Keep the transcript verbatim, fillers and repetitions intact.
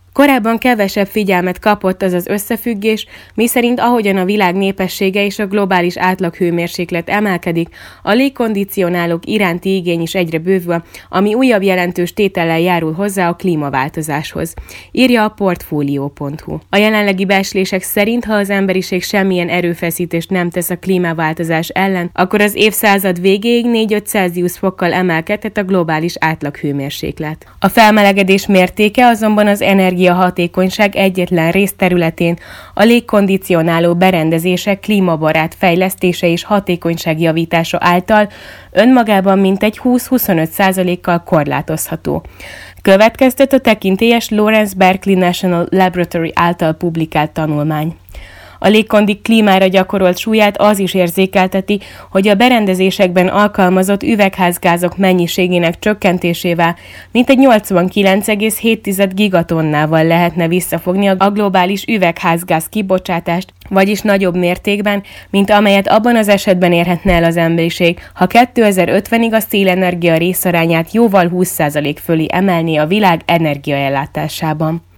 Korábban kevesebb figyelmet kapott az az összefüggés, miszerint ahogyan a világ népessége és a globális átlaghőmérséklet emelkedik, a légkondicionálók iránti igény is egyre bővül, ami újabb jelentős tétellel járul hozzá a klímaváltozáshoz, írja a portfolio pont hu. A jelenlegi becslések szerint, ha az emberiség semmilyen erőfeszítést nem tesz a klímaváltozás ellen, akkor az évszázad végéig négy-öt Celsius fokkal emelkedhet a globális átlaghőmérséklet. A felmelegedés mértéke azonban az energia a hatékonyság egyetlen részterületén a légkondicionáló berendezések klímabarát fejlesztése és hatékonyság javítása által önmagában mintegy húsz-huszonöt százalékkal korlátozható. Következtet a tekintélyes Lawrence Berkeley National Laboratory által publikált tanulmány. A légkondik klímára gyakorolt súlyát az is érzékelteti, hogy a berendezésekben alkalmazott üvegházgázok mennyiségének csökkentésével mintegy nyolcvankilenc egész hét gigatonnával lehetne visszafogni a globális üvegházgáz kibocsátást, vagyis nagyobb mértékben, mint amelyet abban az esetben érhetne el az emberiség, ha kétezer-ötvenig a szélenergia részarányát jóval húsz százalék fölé emelné a világ energiaellátásában.